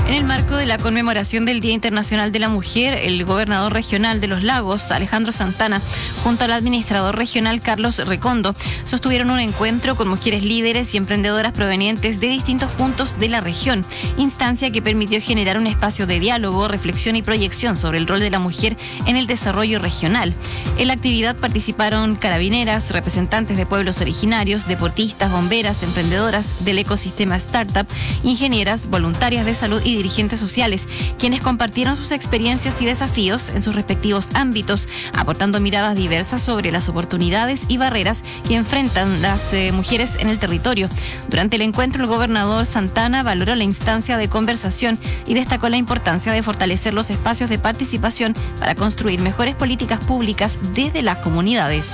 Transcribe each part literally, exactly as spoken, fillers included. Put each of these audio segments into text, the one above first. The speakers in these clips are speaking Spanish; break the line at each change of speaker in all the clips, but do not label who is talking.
En el marco de la conmemoración del Día Internacional de la Mujer, el gobernador regional de Los Lagos, Alejandro Santana, junto al administrador regional Carlos Recondo, sostuvieron un encuentro con mujeres líderes y emprendedoras provenientes de distintos puntos de la región, instancia que permitió generar un espacio de diálogo, reflexión y proyección sobre el rol de la mujer en el desarrollo regional. En la actividad participaron carabineras, representantes de pueblos originarios, deportistas, bomberas, emprendedoras del ecosistema startup, ingenieras, voluntarias de salud y dirigentes sociales, quienes compartieron sus experiencias y desafíos en sus respectivos ámbitos, aportando miradas diversas sobre las oportunidades y barreras que enfrentan las eh, mujeres en el territorio. Durante el encuentro, el gobernador Santana valoró la instancia de conversación y destacó la importancia de fortalecer los espacios de participación para construir mejores políticas públicas desde las comunidades.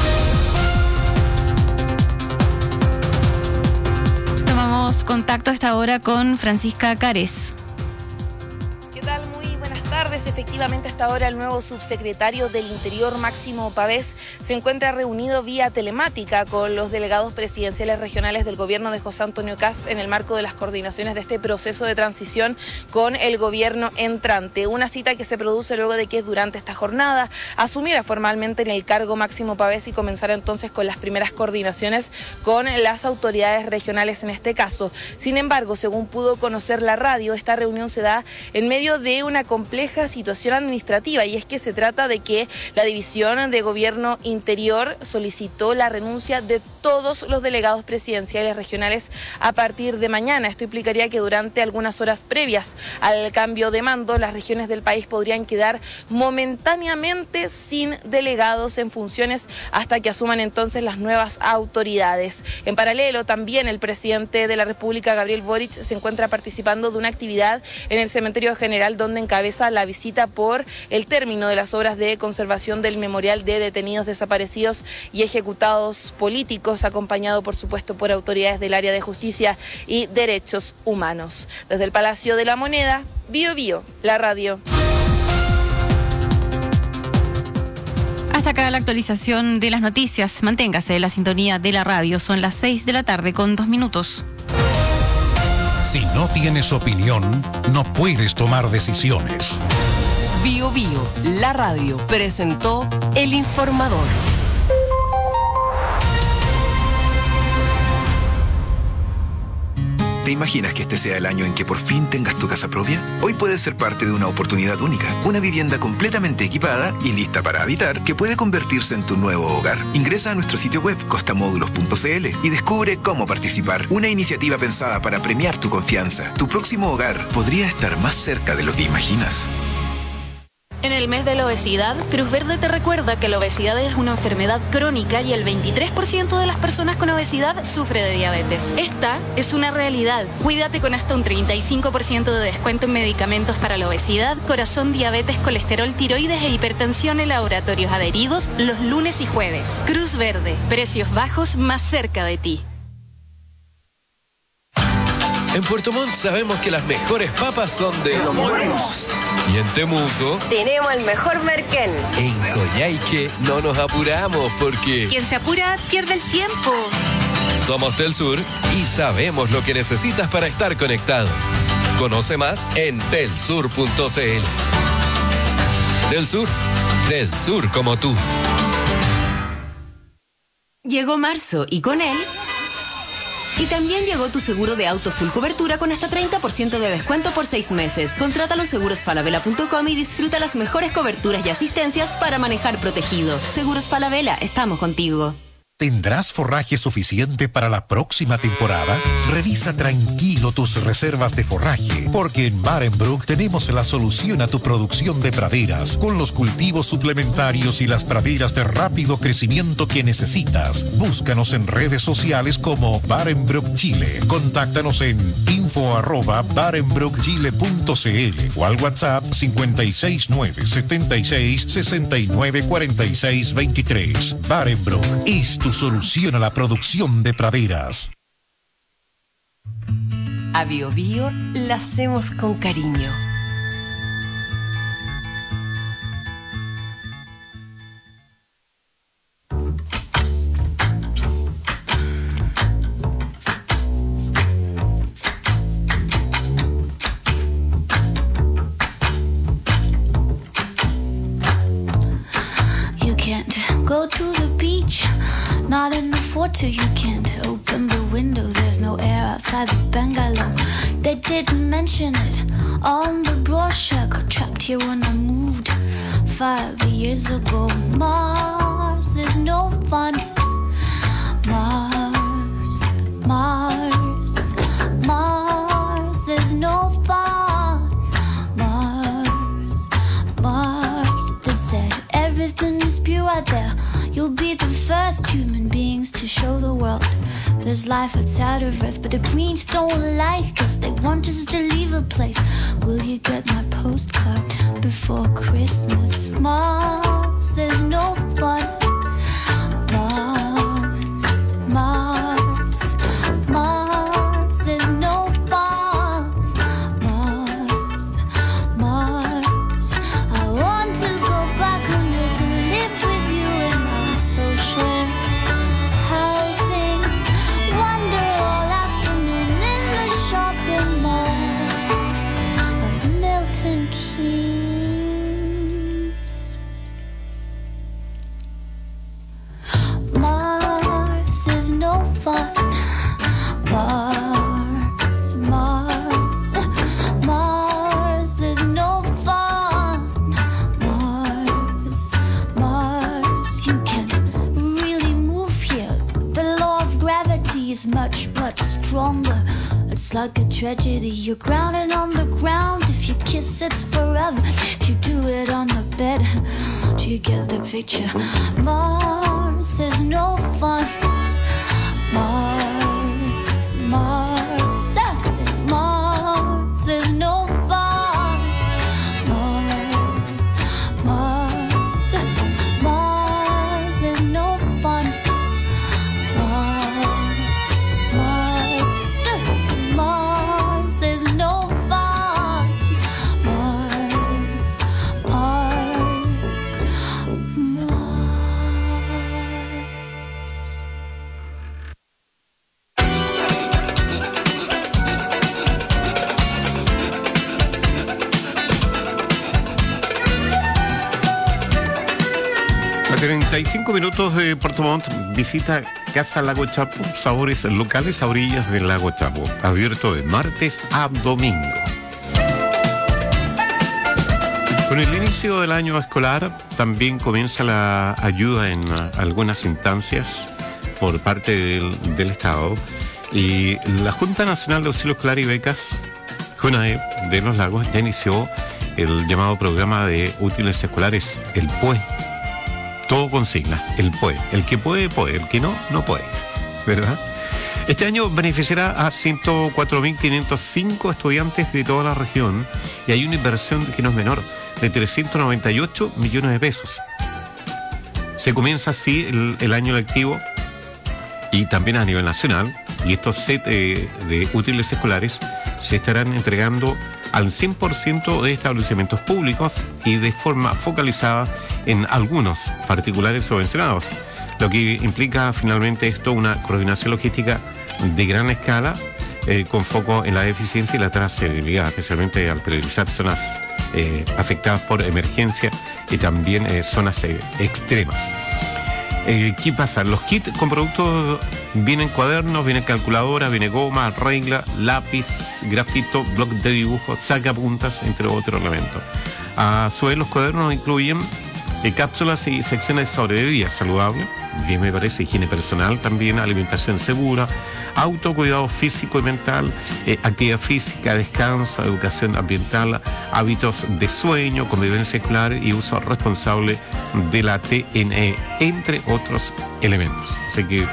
Tomamos contacto a esta hora con Francisca Cares.
¿Qué tal? Muy buenas tardes. Efectivamente, hasta ahora el nuevo subsecretario del Interior, Máximo Pavés, se encuentra reunido vía telemática con los delegados presidenciales regionales del gobierno de José Antonio Kast en el marco de las coordinaciones de este proceso de transición con el gobierno entrante. Una cita que se produce luego de que durante esta jornada asumiera formalmente en el cargo Máximo Pavés y comenzara entonces con las primeras coordinaciones con las autoridades regionales en este caso. Sin embargo, según pudo conocer la radio, esta reunión se da en medio de una compleja situación administrativa, y es que se trata de que la División de Gobierno Interior solicitó la renuncia de todos los delegados presidenciales regionales a partir de mañana. Esto implicaría que durante algunas horas previas al cambio de mando, las regiones del país podrían quedar momentáneamente sin delegados en funciones hasta que asuman entonces las nuevas autoridades. En paralelo, también el presidente de la República, Gabriel Boric, se encuentra participando de una actividad en el Cementerio General, donde encabeza la visita por el término de las obras de conservación del memorial de detenidos desaparecidos y ejecutados políticos, acompañado por supuesto por autoridades del área de justicia y derechos humanos. Desde el Palacio de la Moneda, Bio Bio, la radio.
Hasta acá la actualización de las noticias. Manténgase en la sintonía de la radio. Son las seis de la tarde con dos minutos.
Si no tienes opinión, no puedes tomar decisiones.
Bio Bio, la radio, presentó El Informador.
¿Te imaginas que este sea el año en que por fin tengas tu casa propia? Hoy puedes ser parte de una oportunidad única, una vivienda completamente equipada y lista para habitar que puede convertirse en tu nuevo hogar. Ingresa a nuestro sitio web costamódulos punto c l y descubre cómo participar. Una iniciativa pensada para premiar tu confianza. Tu próximo hogar podría estar más cerca de lo que imaginas.
En el mes de la obesidad, Cruz Verde te recuerda que la obesidad es una enfermedad crónica y el veintitrés por ciento de las personas con obesidad sufre de diabetes. Esta es una realidad. Cuídate con hasta un treinta y cinco por ciento de descuento en medicamentos para la obesidad, corazón, diabetes, colesterol, tiroides e hipertensión en laboratorios adheridos los lunes y jueves. Cruz Verde, precios bajos más cerca de ti.
En Puerto Montt sabemos que las mejores papas son de
Los Buenos.
Y en Temuco
tenemos el mejor merquén.
En Coyhaique no nos apuramos porque
Quien se apura pierde el tiempo.
somos Telsur y sabemos lo que necesitas para estar conectado. Conoce más en telsur punto c l. Telsur, del sur como tú.
Llegó marzo y con él... Y también llegó tu seguro de auto full cobertura con hasta treinta por ciento de descuento por seis meses. Contrátalo en seguros falabella punto com y disfruta las mejores coberturas y asistencias para manejar protegido. Seguros Falabella, estamos contigo.
¿Tendrás forraje suficiente para la próxima temporada? Revisa tranquilo tus reservas de forraje, porque en Barenbrook tenemos la solución a tu producción de praderas, con los cultivos suplementarios y las praderas de rápido crecimiento que necesitas. Búscanos en redes sociales como Barenbrook Chile. Contáctanos en info arroba barenbrook chile punto c l o al WhatsApp cinco seis nueve siete seis seis nueve cuatro seis dos tres. Barenbrook es tu solución a la producción de praderas.
A Bio Bio la hacemos con cariño.
Not enough water, you can't open the window. There's no air outside the bungalow. They didn't mention it on the brochure. Got trapped here when I moved five years ago. Mars is no fun. Mars, Mars, Mars is no fun. Mars, Mars. They said everything is pure out there. You'll be the first human beings to show the world there's life outside of Earth. But the Greens don't like us. They want us to leave the place. Will you get my postcard before Christmas? Mars, there's no fun. Mars, Mars, Mars, there's no fun. Mars, Mars, I want to go back on Earth and live with you in our social housing. Wander all afternoon in the shopping mall of Milton Keynes. Mars is no fun. Mars, Mars, Mars is no fun. Mars, Mars, you can't really move here. The law of gravity is much, much stronger. It's like a tragedy. You're grounded on the ground. If you kiss, it's forever. If you do it on the bed, do you get the picture? Mars is no fun. Mars, Mars, Mars is no fun. Mars, Mars, Mars is no fun. Mars, Mars, Mars is no fun. Mars, Mars, Mars.
A treinta y cinco minutos de Puerto Montt, visita Casa Lago Chapo, sabores locales a orillas del Lago Chapo, abierto de martes a domingo. Con el inicio del año escolar también comienza la ayuda en uh, algunas instancias por parte del, del Estado, y la Junta Nacional de Auxilio Escolar y Becas, JUNAEB de Los Lagos, ya inició el llamado programa de útiles escolares, el P U E. Todo con siglas, el P U E. El que puede, puede. El que no, no puede. ¿Verdad? Este año beneficiará a ciento cuatro mil quinientos cinco estudiantes de toda la región, y hay una inversión que no es menor, de trescientos noventa y ocho millones de pesos. Se comienza así el, el año lectivo, y también a nivel nacional, y estos set eh, de útiles escolares se estarán entregando al cien por ciento de establecimientos públicos y de forma focalizada en algunos particulares subvencionados, lo que implica finalmente esto una coordinación logística de gran escala, eh, con foco en la eficiencia y la trazabilidad, especialmente al priorizar zonas eh, afectadas por emergencia y también eh, zonas eh, extremas. Eh, ¿Qué pasa? Los kits con productos vienen cuadernos, vienen calculadora, viene goma, regla, lápiz, grafito, bloc de dibujo, sacapuntas, entre otros elementos. A su vez, los cuadernos incluyen eh, cápsulas y secciones sobre vida saludable, bien me parece, higiene personal también, alimentación segura, autocuidado físico y mental, eh, actividad física, descanso, educación ambiental, hábitos de sueño, convivencia escolar y uso responsable de la T N E, entre otros elementos. Así que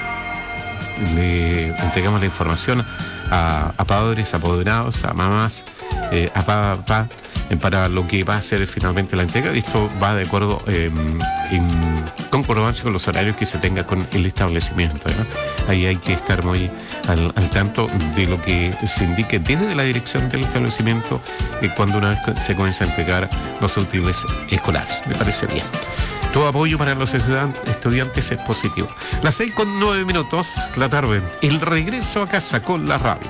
le entregamos la información a, a padres, apoderados, a mamás, eh, a papá, eh, para lo que va a ser finalmente la entrega. Y esto va de acuerdo eh, en concordancia con los horarios que se tenga con el establecimiento, ¿no? Ahí hay que estar muy al, al tanto de lo que se indique desde la dirección del establecimiento eh, cuando una vez se comienza a entregar los útiles escolares. Me parece bien. Todo apoyo para los estudiantes es positivo. Las seis con nueve minutos de la tarde. El regreso a casa con la radio.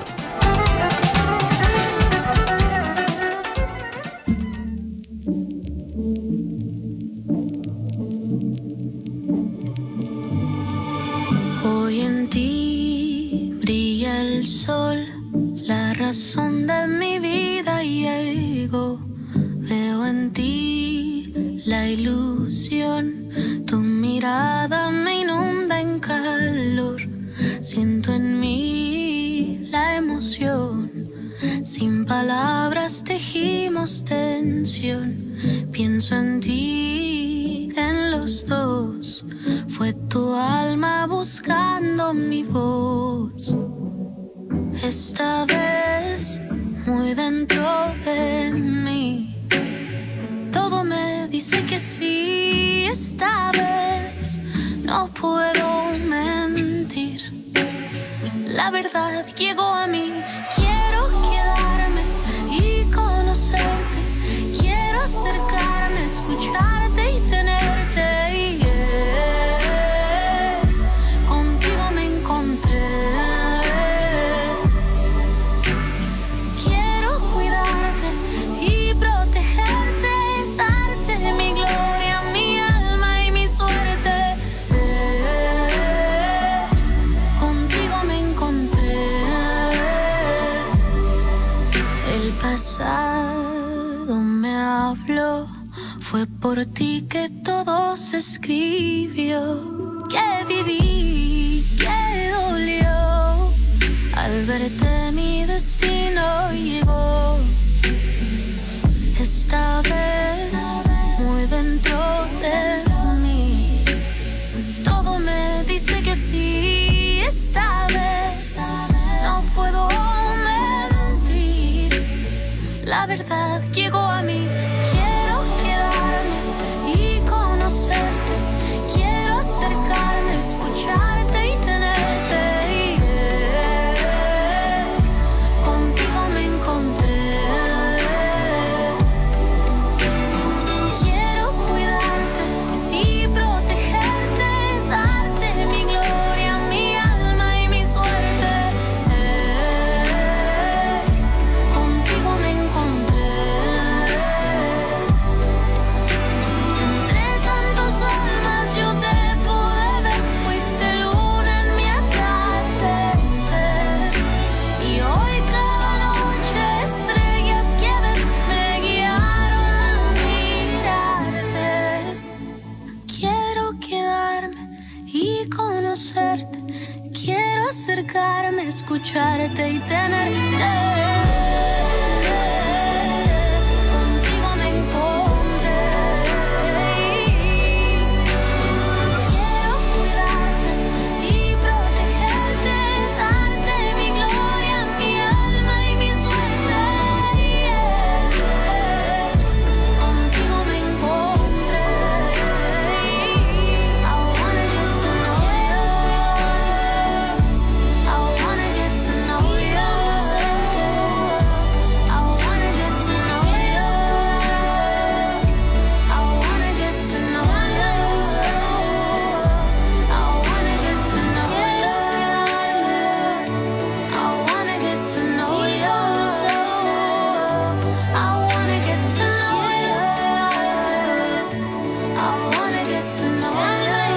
razón de mi vida llego. Veo en ti la ilusión, tu mirada me inunda en calor. Siento en mí la emoción, sin palabras tejimos tensión. Pienso en ti, en los dos, fue tu alma buscando mi voz. Esta vez, muy dentro de mí, todo me dice que sí. Esta vez, no puedo mentir, la verdad llegó a mí. Quiero quedarme y conocerte, quiero acercarme, escucharte y tenerte. Yeah. Contigo me encontré. Quiero cuidarte y protegerte, darte mi gloria, mi alma y mi suerte. Yeah. Contigo me encontré. El pasado me habló, fue por ti que todo se escribió. Que viví, que dolió, al verte mi destino llegó. Esta vez, muy dentro de mí, todo me dice que sí. Esta vez, no puedo mentir, la verdad llegó a mí. Quiero quedarme y conocerte, quiero acercarme, escucharte y tenerte. Yeah. Contigo me encontré. Quiero cuidarte y protegerte, darte mi gloria, mi alma y mi suerte. Yeah. Contigo me encontré. Entre tantas almas yo te pude ver, fuiste luna en mi atardecer. Y hoy cada noche estrellas que ves me guiaron a mirarte. Quiero quedarme y conocerte, quiero acercarme, escucharte y tenerte. Contigo me encontré. Quiero cuidarte y protegerte, darte mi gloria, mi alma y mi suerte. Yeah. Contigo me encontré. I wanna get to know you. I wanna get to know you. I wanna get to know you. I wanna get to know you. I wanna get to know you. I wanna get to know you. I wanna get to know you. I wanna get to know you.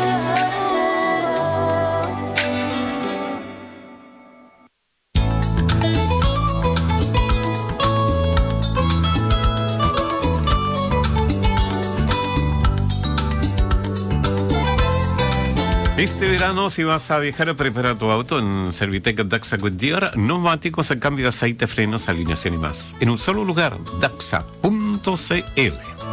Este verano, si vas a viajar, prepara tu auto en Servitec Daxa Goodyear, neumáticos, a cambio de aceite, frenos, alineación y más. En un solo lugar, daxa punto c l.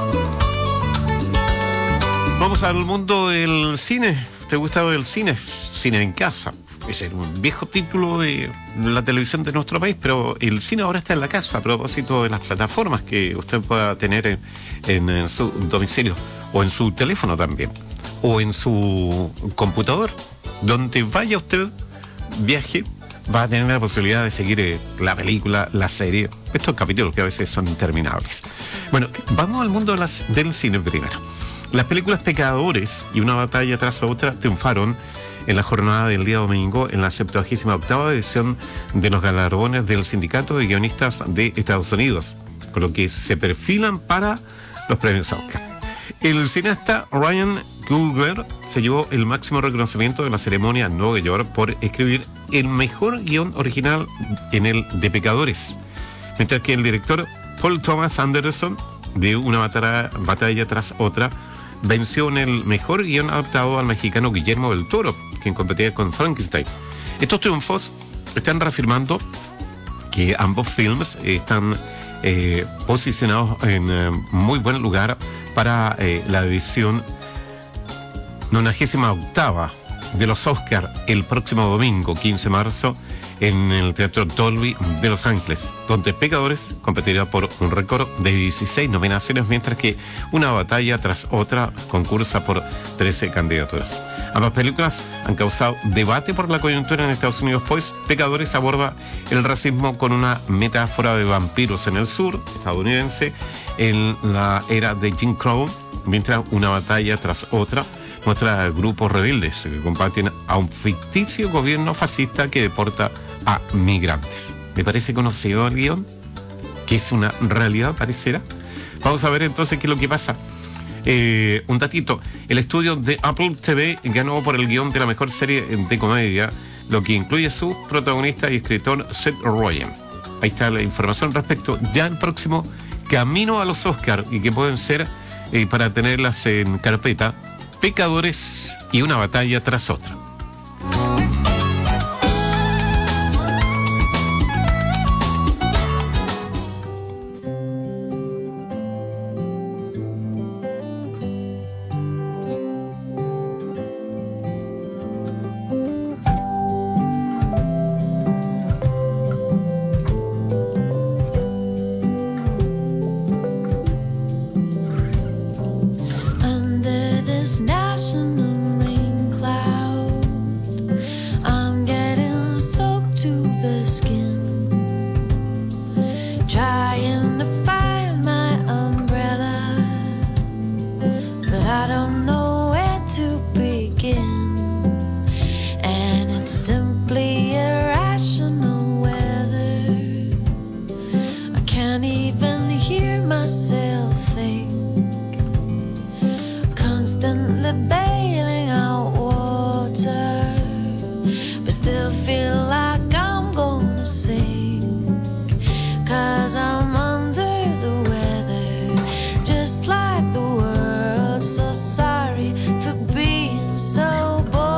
Vamos al mundo del cine. ¿Te gusta el cine? Cine en casa. Es un viejo título de la televisión de nuestro país, pero el cine ahora está en la casa, a propósito de las plataformas que usted pueda tener en, en, en su domicilio o en su teléfono también, o en su computador. Donde vaya usted, viaje, va a tener la posibilidad de seguir eh, la película, la serie, estos capítulos que a veces son interminables. Bueno, vamos al mundo de las, del cine primero. Las películas Pecadores y Una batalla tras otra triunfaron en la jornada del día domingo en la septuagésima octava edición de los galardones del Sindicato de Guionistas de Estados Unidos, con lo que se perfilan para los premios Oscar. El cineasta Ryan Coogler se llevó el máximo reconocimiento de la ceremonia en Nueva York por escribir el mejor guión original en el de Pecadores, mientras que el director Paul Thomas Anderson, de Una batalla, batalla tras otra, venció en el mejor guión adaptado al mexicano Guillermo del Toro, quien competía con Frankenstein. Estos triunfos están reafirmando que ambos films están eh, posicionados en eh, muy buen lugar para eh, la edición noventa y ocho de los Oscar el próximo domingo, quince de marzo, en el Teatro Dolby de Los Ángeles, donde Pecadores competirá por un récord de dieciséis nominaciones, mientras que Una batalla tras otra concursa por trece candidaturas. Ambas películas han causado debate por la coyuntura en Estados Unidos, pues Pecadores aborda el racismo con una metáfora de vampiros en el sur estadounidense en la era de Jim Crow, mientras Una batalla tras otra muestra grupos rebeldes que combaten a un ficticio gobierno fascista que deporta a migrantes. ¿Me parece conocido el guión? ¿Que es una realidad, pareciera? Vamos a ver entonces qué es lo que pasa. Eh, un datito, el estudio de Apple T V ganó por el guión de la mejor serie de comedia, lo que incluye su protagonista y escritor Seth Rogen. Ahí está la información respecto ya al próximo camino a los Oscar, y que pueden ser, eh, para tenerlas en carpeta, Pecadores y Una batalla tras otra.
National rain cloud, I'm getting soaked to the skin, trying to find my umbrella, but I don't know where to begin, and it's simply irrational weather. I can't even hear myself think, constantly bailing out water, but still feel like I'm gonna sink, 'cause I'm under the weather, just like the world. So sorry for being so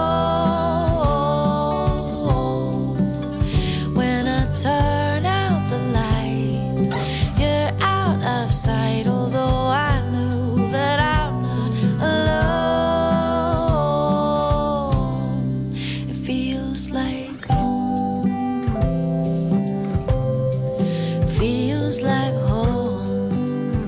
bold. When I turn out the light, you're out of sight, although I know that I'm like home, feels like home.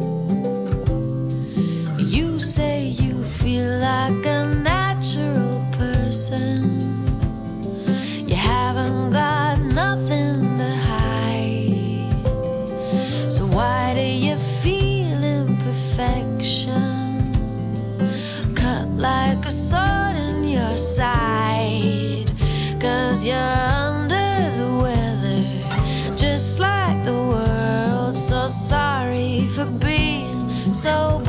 You say you feel like a natural person, you haven't got nothing to hide, so why do you feel imperfection, cut like a sword in your side? 'Cause you're under the weather, just like the world. So sorry for being so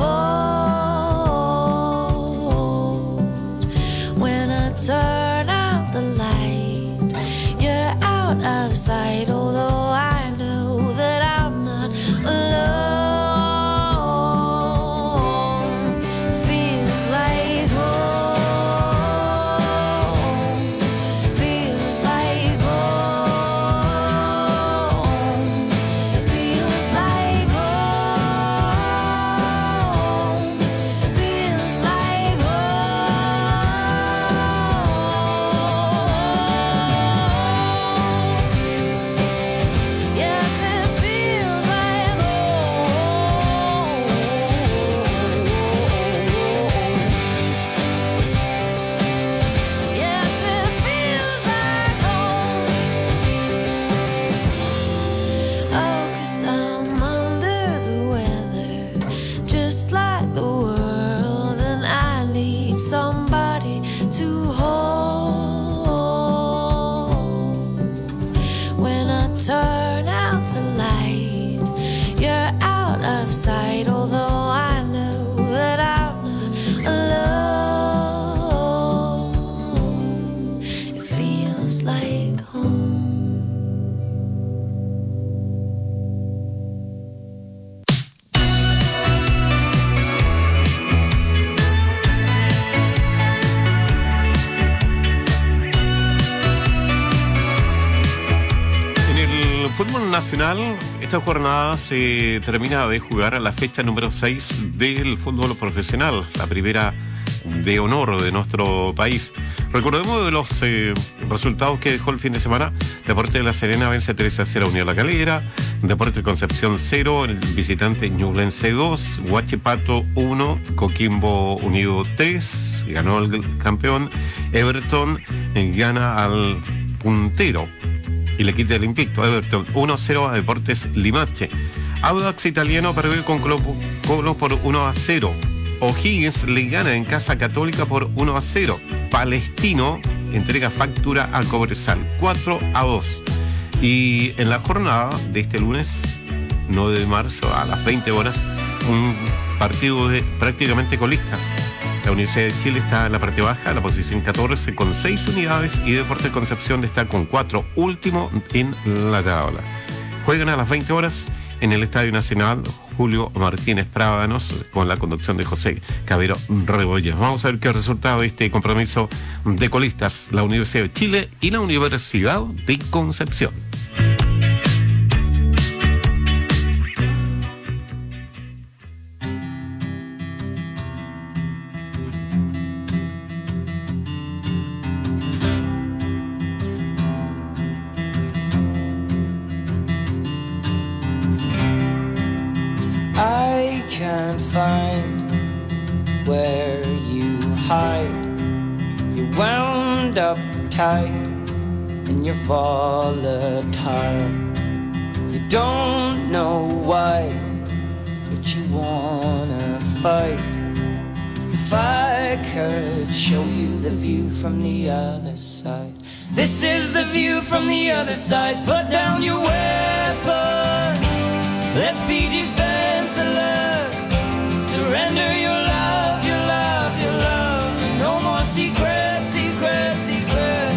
bold. When I turn out the light, you're out of sight, although I know that I'm not alone. Feels like home. Somebody to hold. When I turn out the light, you're out of sight, although I know that I'm not alone.
internacional, esta jornada se termina de jugar la fecha número seis del fútbol profesional, la primera de honor de nuestro país. Recordemos de los eh, resultados que dejó el fin de semana. Deporte de La Serena vence tres a cero a Unión La Calera, Deporte de Concepción cero, el visitante Ñublense dos, Huachipato uno, Coquimbo Unido tres, ganó el campeón. Everton eh, gana al puntero y le quita el invicto a Everton uno a cero a Deportes Limache. Audax Italiano perdió con Colo Colo por uno a cero. O'Higgins le gana en casa Católica por uno a cero. Palestino entrega factura a Cobresal cuatro a dos. Y en la jornada de este lunes nueve de marzo a las veinte horas, un partido de prácticamente colistas. La Universidad de Chile está en la parte baja, en la posición catorce con seis unidades, y Deportes Concepción está con cuatro, último en la tabla. Juegan a las veinte horas en el Estadio Nacional Julio Martínez Prádanos, con la conducción de José Cabero Rebollas. Vamos a ver qué resultado de este compromiso de colistas, la Universidad de Chile y la Universidad de Concepción.
I can't find where you hide. You're wound up tight and you're volatile. You don't know why, but you wanna fight. If I could show you the view from the other side. This is the view from the other side. Put down your weapons. Let's be defenseless. Surrender your love, your love, your love. No more secrets, secrets, secrets.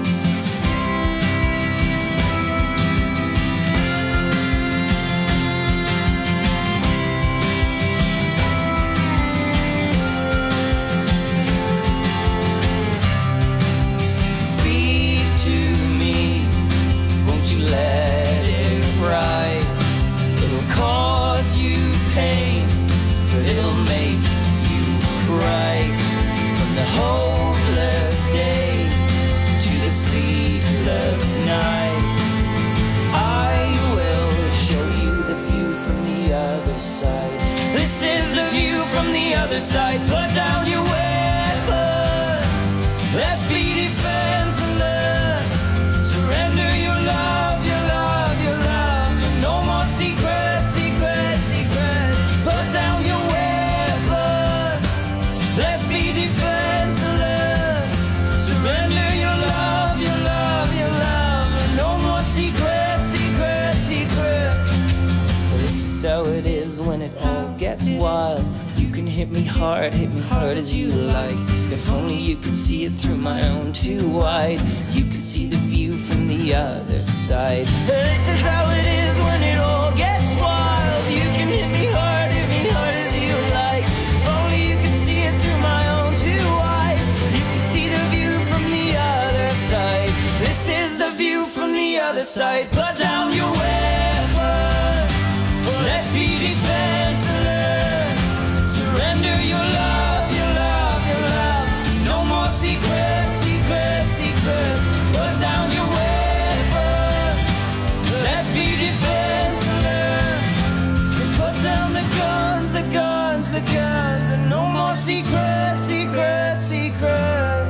Speak to me, won't you let it rise? Cause you pain, but it'll make you cry. From the hopeless day to the sleepless night, I will show you the view from the other side. This is the view from the other side. Put down your weapons. Let's be defenseless. Surrender your love, your love, your love. No more secrets, secrets, secrets. Put down your weapons. Let's be defenseless. Surrender your love, your love, your love. No more secrets, secrets, secrets. This is how it is when it all gets wild. You can hit me hard, hit me hard as you like. If only you could see it through my own two eyes. You could see the view from the other side. This is how it is when it all gets wild. You can hit me hard, hit me hard as you like. If only you could see it through my own two eyes. You could see the view from the other side. This is the view from the other side. Put down your weapons. Let's be defenseless. Surrender your love, your love, your love. No more secrets, secrets, secrets. Put down your weapons. Let's be defenseless. Put down the guns, the guns, the guns. No more secrets, secrets, secrets.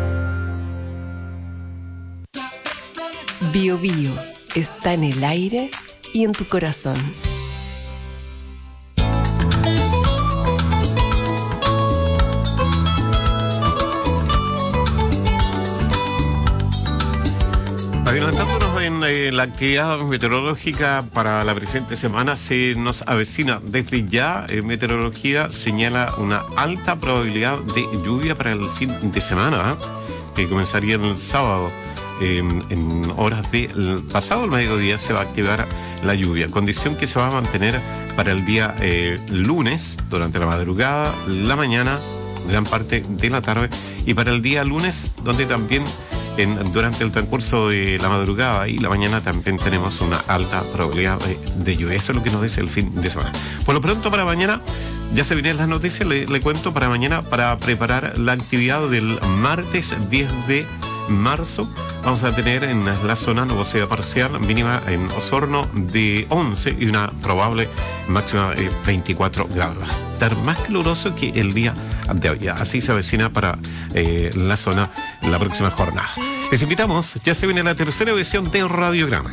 Bio Bio está en el aire y en tu corazón.
Adelantándonos en eh, la actividad meteorológica para la presente semana, se nos avecina desde ya. eh, Meteorología señala una alta probabilidad de lluvia para el fin de semana, ¿eh? que comenzaría el sábado. Eh, en horas del pasado el mediodía se va a activar la lluvia, condición que se va a mantener para el día eh, lunes, durante la madrugada, la mañana, gran parte de la tarde, y para el día lunes, donde también en, durante el transcurso de la madrugada y la mañana también tenemos una alta probabilidad de, de lluvia. Eso es lo que nos dice el fin de semana. Por lo pronto, para mañana, ya se vienen las noticias, le, le cuento para mañana, para preparar la actividad del martes diez de marzo. Vamos a tener en la zona nubosidad parcial mínima en Osorno de once y una probable máxima de veinticuatro grados. Va a estar más caluroso que el día de hoy. Así se avecina para eh, la zona la próxima jornada. Les invitamos, ya se viene la tercera edición de Radiograma.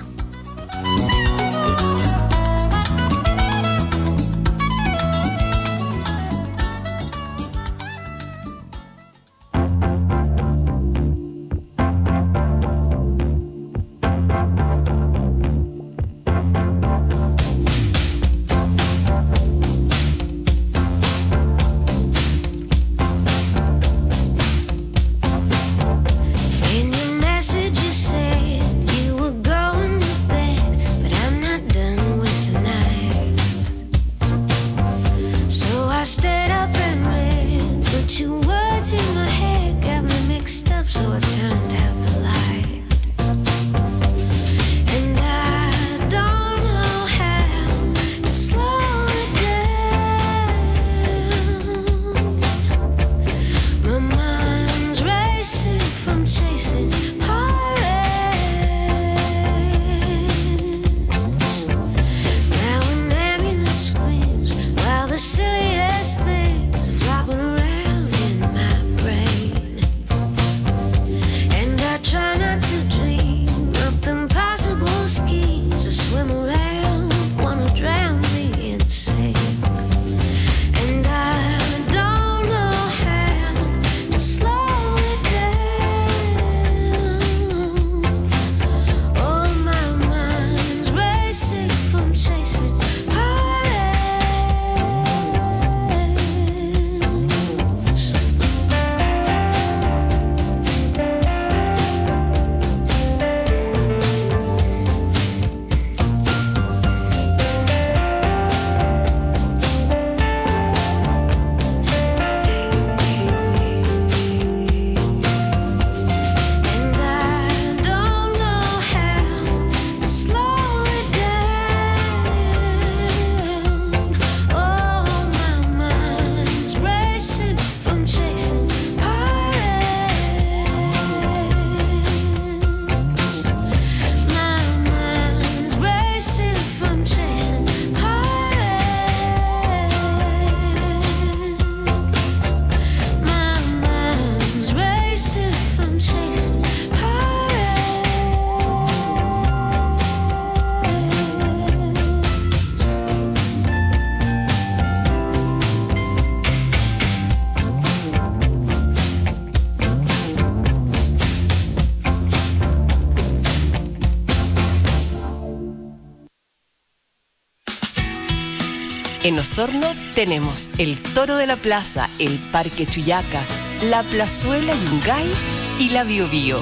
En Osorno tenemos el Toro de la Plaza, el Parque Chuyaca, la Plazuela Yungay y la Biobío.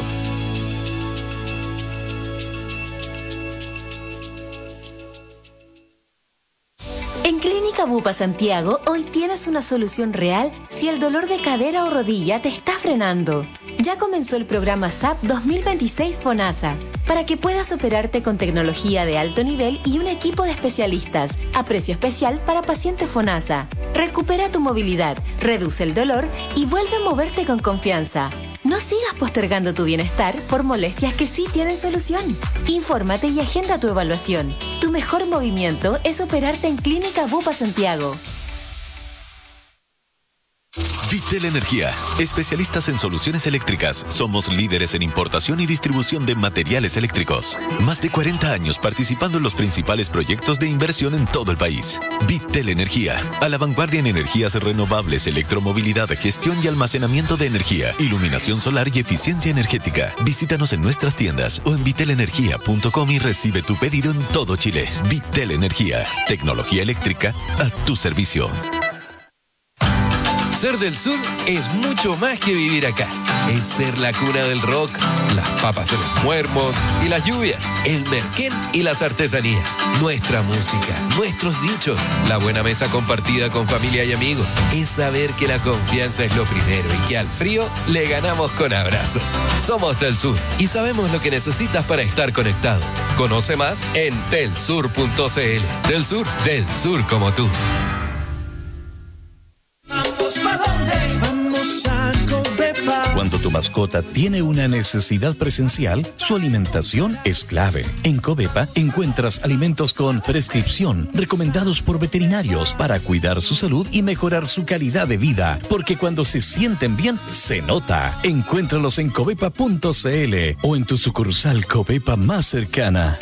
En Clínica Bupa Santiago, hoy tienes una solución real si el dolor de cadera o rodilla te está frenando. Ya comenzó el programa S A P dos mil veintiséis FONASA, para que puedas operarte con tecnología de alto nivel y un equipo de especialistas, a precio especial para pacientes FONASA. Recupera tu movilidad, reduce el dolor y vuelve a moverte con confianza. No sigas postergando tu bienestar por molestias que sí tienen solución. Infórmate y agenda tu evaluación. Tu mejor movimiento es operarte en Clínica Bupa Santiago.
Vitel Energía, especialistas en soluciones eléctricas. Somos líderes en importación y distribución de materiales eléctricos. Más de cuarenta años participando en los principales proyectos de inversión en todo el país. Vitel Energía, a la vanguardia en energías renovables, electromovilidad, gestión y almacenamiento de energía, iluminación solar y eficiencia energética. Visítanos en nuestras tiendas o en vitel energía punto com y recibe tu pedido en todo Chile. Vitel Energía, tecnología eléctrica a tu servicio.
Ser del sur es mucho más que vivir acá. es ser la cuna del rock, las papas de los muermos y las lluvias, el merquén y las artesanías, nuestra música, nuestros dichos, la buena mesa compartida con familia y amigos. Es saber que la confianza es lo primero y que al frío le ganamos con abrazos. Somos Del Sur y sabemos lo que necesitas para estar conectado. Conoce más en telsur punto c l. Del Sur, del sur como tú.
Cuando tu mascota tiene una necesidad presencial, su alimentación es clave. En Covepa encuentras alimentos con prescripción, recomendados por veterinarios para cuidar su salud y mejorar su calidad de vida. Porque cuando se sienten bien, se nota. Encuéntralos en covepa punto c l o en tu sucursal Covepa más cercana.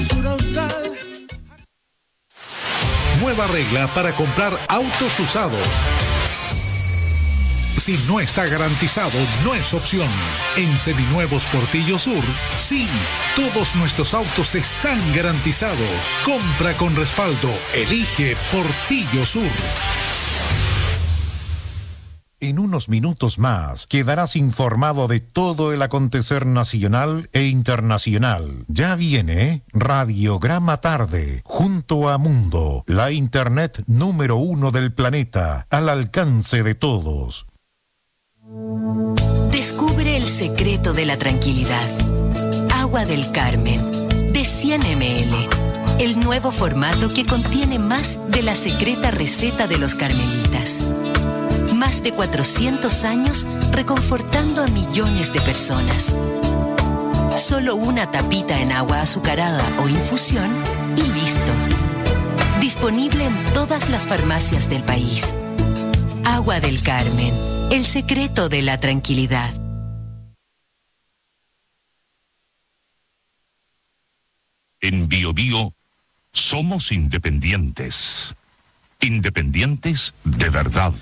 Nueva regla para comprar autos usados. Si no está garantizado, no es opción. En Seminuevos Portillo Sur, sí, todos nuestros autos están garantizados. Compra con respaldo. Elige Portillo Sur. En unos minutos más quedarás informado de todo el acontecer nacional e internacional. Ya viene Radiograma Tarde, junto a Mundo, la internet número uno del planeta, al alcance de todos.
Descubre el secreto de la tranquilidad. Agua del Carmen, de cien mililitros. El nuevo formato que contiene más de la secreta receta de los carmelitas. Más de cuatrocientos años reconfortando a millones de personas. Solo una tapita en agua azucarada o infusión y listo. Disponible en todas las farmacias del país. Agua del Carmen, el secreto de la tranquilidad.
En Bio Bio somos independientes. Independientes de verdad.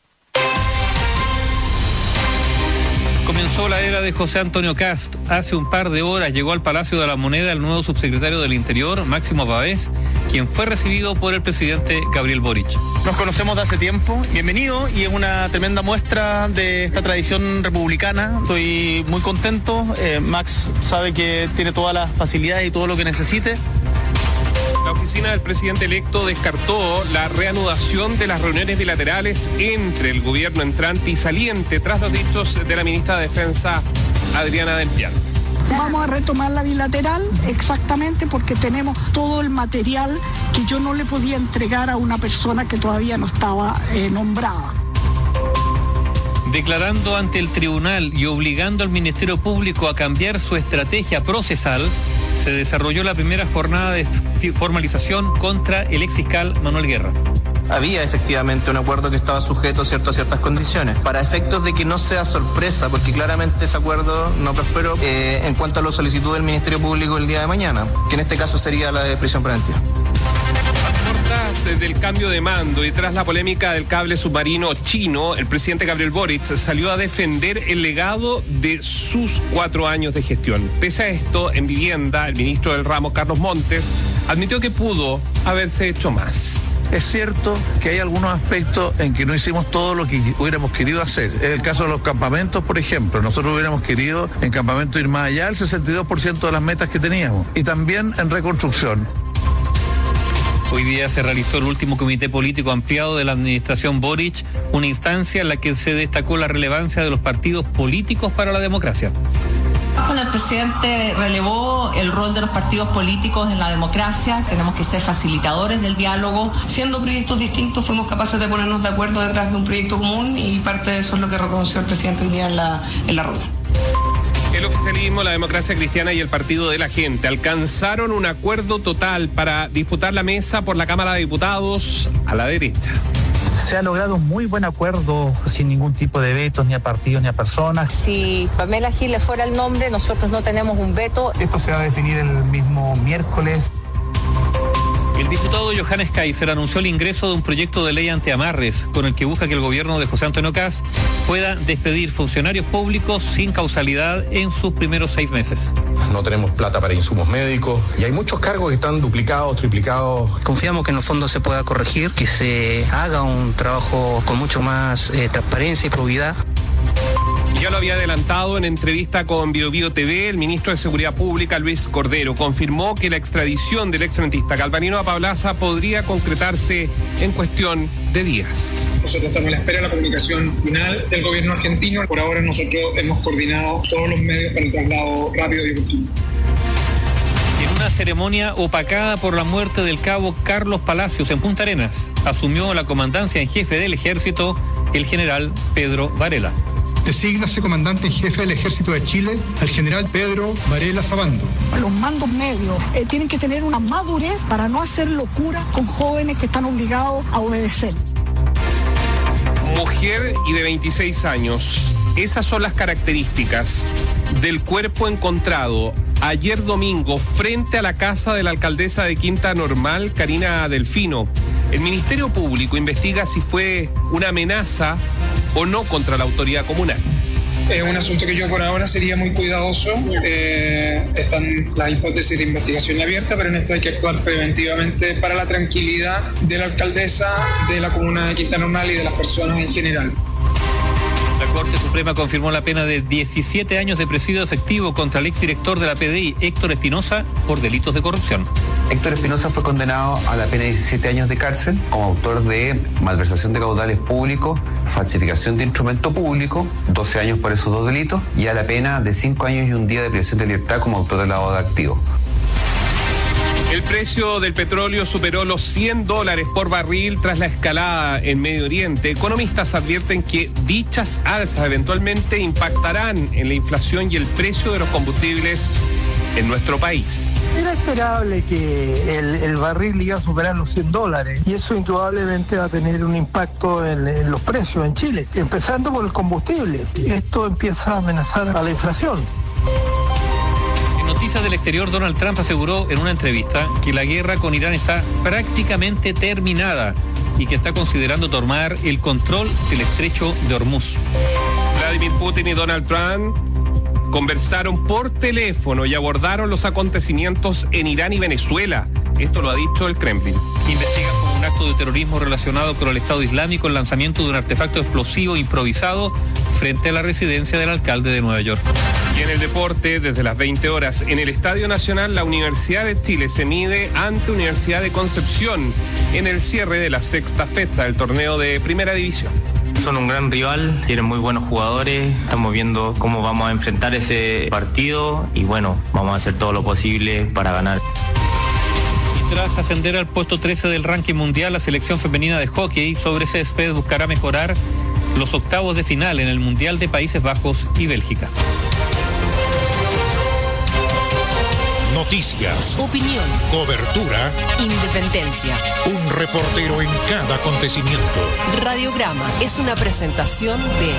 Comenzó la era de José Antonio Kast. Hace un par de horas llegó al Palacio de la Moneda el nuevo subsecretario del Interior, Máximo Pavés, quien fue recibido por el presidente Gabriel Boric.
Nos conocemos de hace tiempo. Bienvenido, y es una tremenda muestra de esta tradición republicana. Estoy muy contento. Eh, Max sabe que tiene todas las facilidades y todo lo que necesite.
La oficina del presidente electo descartó la reanudación de las reuniones bilaterales entre el gobierno entrante y saliente tras los dichos de la ministra de Defensa, Adriana Delpiano.
Vamos a retomar la bilateral exactamente porque tenemos todo el material que yo no le podía entregar a una persona que todavía no estaba eh, nombrada.
Declarando ante el tribunal y obligando al Ministerio Público a cambiar su estrategia procesal, se desarrolló la primera jornada de formalización contra el exfiscal Manuel Guerra.
Había efectivamente un acuerdo que estaba sujeto ¿cierto? a ciertas condiciones. Para efectos de que no sea sorpresa, porque claramente ese acuerdo no prosperó eh, en cuanto a la solicitud del Ministerio Público el día de mañana, que en este caso sería la de prisión preventiva.
Tras del cambio de mando y tras la polémica del cable submarino chino, el presidente Gabriel Boric salió a defender el legado de sus cuatro años de gestión. Pese a esto, en vivienda, el ministro del ramo, Carlos Montes, admitió que pudo haberse hecho más.
Es cierto que hay algunos aspectos en que no hicimos todo lo que hubiéramos querido hacer. Es el caso de los campamentos, por ejemplo. Nosotros hubiéramos querido en campamento ir más allá del sesenta y dos por ciento de las metas que teníamos. Y también en reconstrucción.
Hoy día se realizó el último comité político ampliado de la administración Boric, una instancia en la que se destacó la relevancia de los partidos políticos para la democracia.
Cuando el presidente relevó el rol de los partidos políticos en la democracia, tenemos que ser facilitadores del diálogo. Siendo proyectos distintos, fuimos capaces de ponernos de acuerdo detrás de un proyecto común y parte de eso es lo que reconoció el presidente hoy día en la, en la reunión.
El oficialismo, la Democracia Cristiana y el Partido de la Gente alcanzaron un acuerdo total para disputar la mesa por la Cámara de Diputados a la derecha.
Se ha logrado un muy buen acuerdo sin ningún tipo de vetos ni a partidos ni a personas.
Si Pamela Giles fuera el nombre, nosotros no tenemos un veto.
Esto se va a definir el mismo miércoles.
El diputado Johannes Kaiser anunció el ingreso de un proyecto de ley antiamarres con el que busca que el gobierno de José Antonio Kast pueda despedir funcionarios públicos sin causalidad en sus primeros seis meses.
No tenemos plata para insumos médicos y hay muchos cargos que están duplicados, triplicados.
Confiamos que en el fondo se pueda corregir, que se haga un trabajo con mucho más eh, transparencia y probidad.
Ya lo había adelantado en entrevista con Bio Bio T V, el ministro de Seguridad Pública, Luis Cordero, confirmó que la extradición del exfrentista Galvarino Apablaza podría concretarse en cuestión de días.
Nosotros estamos a la espera de la comunicación final del gobierno argentino. Por ahora nosotros hemos coordinado todos los medios para el traslado rápido y oportuno.
En una ceremonia opacada por la muerte del cabo Carlos Palacios en Punta Arenas, asumió la comandancia en jefe del ejército el general Pedro Varela.
Desígnase comandante en jefe del Ejército de Chile al general Pedro Varela Sabando.
Los mandos medios eh, tienen que tener una madurez para no hacer locura con jóvenes que están obligados a obedecer.
Mujer y de veintiséis años. Esas son las características del cuerpo encontrado ayer domingo frente a la casa de la alcaldesa de Quinta Normal, Karina Delfino. El Ministerio Público investiga si fue una amenaza o no contra la autoridad comunal.
Es un asunto que yo por ahora sería muy cuidadoso. Eh, están las hipótesis de investigación abiertas, pero en esto hay que actuar preventivamente para la tranquilidad de la alcaldesa, de la comuna de Quinta Normal y de las personas en general.
La Corte Suprema confirmó la pena de diecisiete años de presidio efectivo contra el exdirector de la P D I, Héctor Espinosa, por delitos de corrupción.
Héctor Espinosa fue condenado a la pena de diecisiete años de cárcel como autor de malversación de caudales públicos, falsificación de instrumento público, doce años por esos dos delitos, y a la pena de cinco años y un día de privación de libertad como autor de lavado de activos.
El precio del petróleo superó los cien dólares por barril tras la escalada en Medio Oriente. Economistas advierten que dichas alzas eventualmente impactarán en la inflación y el precio de los combustibles en nuestro país.
Era esperable que el, el barril iba a superar los cien dólares y eso indudablemente va a tener un impacto en, en los precios en Chile, empezando por el combustible. Esto empieza a amenazar a la inflación.
Noticias del exterior, Donald Trump aseguró en una entrevista que la guerra con Irán está prácticamente terminada y que está considerando tomar el control del estrecho de Hormuz.
Vladimir Putin y Donald Trump conversaron por teléfono y abordaron los acontecimientos en Irán y Venezuela. Esto lo ha dicho el Kremlin.
Investigan como un acto de terrorismo relacionado con el Estado Islámico el lanzamiento de un artefacto explosivo improvisado frente a la residencia del alcalde de Nueva York.
Y en el deporte, desde las veinte horas, en el Estadio Nacional, la Universidad de Chile se mide ante Universidad de Concepción en el cierre de la sexta fecha del torneo de Primera División.
Son un gran rival, tienen muy buenos jugadores, estamos viendo cómo vamos a enfrentar ese partido y bueno, vamos a hacer todo lo posible para ganar.
Y tras ascender al puesto trece del ranking mundial, la selección femenina de hockey sobre césped buscará mejorar los octavos de final en el Mundial de Países Bajos y Bélgica.
Noticias,
opinión,
cobertura,
independencia.
Un reportero en cada acontecimiento.
Radiograma es una presentación de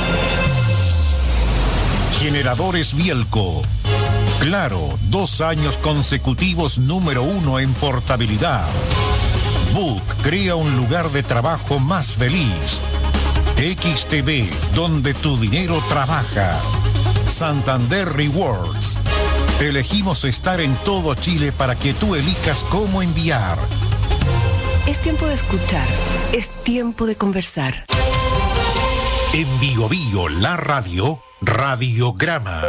Generadores Bielco. Claro, dos años consecutivos número uno en portabilidad. Book crea un lugar de trabajo más feliz. X T V, donde tu dinero trabaja. Santander Rewards. Elegimos estar en todo Chile para que tú elijas cómo enviar.
Es tiempo de escuchar, es tiempo de conversar.
En Bio Bio, la radio, Radiograma.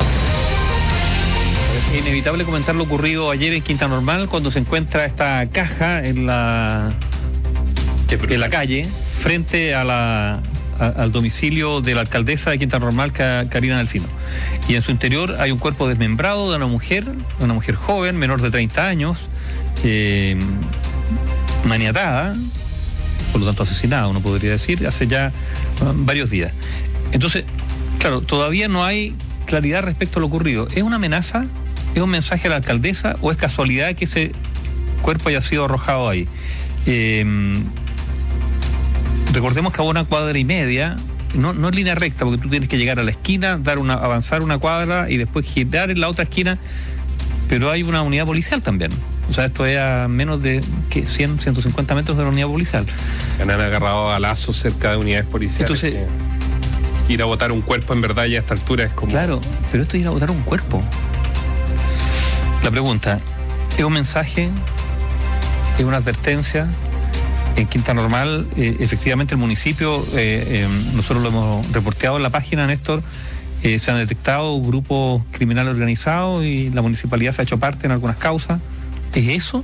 Es inevitable comentar lo ocurrido ayer en Quinta Normal cuando se encuentra esta caja en la, en la calle frente a la... al domicilio de la alcaldesa de Quinta Normal, Karina Delfino. Y en su interior hay un cuerpo desmembrado de una mujer, una mujer joven, menor de treinta años, eh, maniatada, por lo tanto asesinada, uno podría decir, hace ya um, varios días. Entonces, claro, todavía no hay claridad respecto a lo ocurrido. ¿Es una amenaza? ¿Es un mensaje a la alcaldesa? ¿O es casualidad que ese cuerpo haya sido arrojado ahí? Eh, Recordemos que a una cuadra y media, no, no en línea recta, porque tú tienes que llegar a la esquina, dar una, avanzar una cuadra y después girar en la otra esquina, pero hay una unidad policial también. O sea, esto es a menos de ¿qué? cien, ciento cincuenta metros de la unidad policial.
Han agarrado a lazos cerca de unidades policiales.
Entonces,
ir a botar un cuerpo en verdad y a esta altura es como...
Claro, pero esto es ir a botar un cuerpo. La pregunta, ¿es un mensaje? ¿Es una advertencia? En Quinta Normal, eh, efectivamente el municipio, eh, eh, nosotros lo hemos reporteado en la página, Néstor, Eh, se han detectado grupos criminales organizados y la municipalidad se ha hecho parte en algunas causas. ¿Es eso?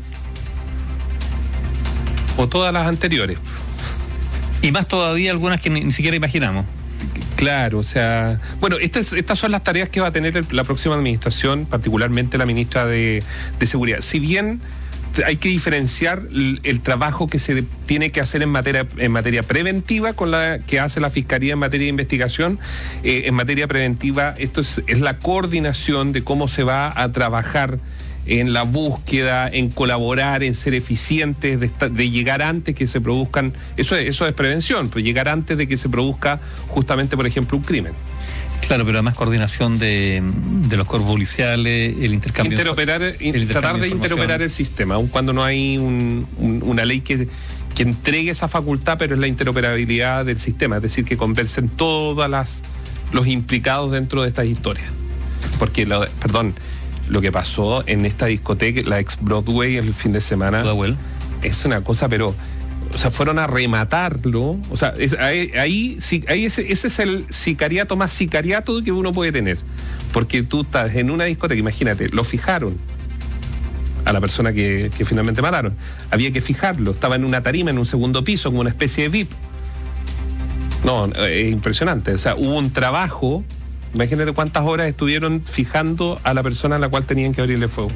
O todas las anteriores.
Y más todavía algunas que ni, ni siquiera imaginamos.
Claro, o sea, bueno, estas, estas son las tareas que va a tener el, la próxima administración, particularmente la ministra de, de Seguridad. Si bien hay que diferenciar el, el trabajo que se tiene que hacer en materia, en materia preventiva con la que hace la Fiscalía en materia de investigación, eh, en materia preventiva, esto es, es la coordinación de cómo se va a trabajar en la búsqueda, en colaborar, en ser eficientes, de, de llegar antes que se produzcan, eso es, eso es prevención, pero llegar antes de que se produzca justamente, por ejemplo, un crimen.
Claro, pero además coordinación de, de los cuerpos policiales, el intercambio...
Interoperar, el intercambio tratar de, de interoperar el sistema, aun cuando no hay un, un, una ley que, que entregue esa facultad, pero es la interoperabilidad del sistema, es decir, que conversen todas las los implicados dentro de estas historias. Porque, lo, perdón... Lo que pasó en esta discoteca, la ex Broadway, el fin de semana, es una cosa, pero, o sea, fueron a rematarlo. O sea, es, ahí, ahí, ahí ese, ese es el sicariato más sicariato que uno puede tener. Porque tú estás en una discoteca, imagínate, lo fijaron a la persona que, que finalmente mataron. Había que fijarlo, estaba en una tarima, en un segundo piso, como una especie de V I P. No, es impresionante. O sea, hubo un trabajo. Imagínate cuántas horas estuvieron fijando a la persona a la cual tenían que abrirle fuego.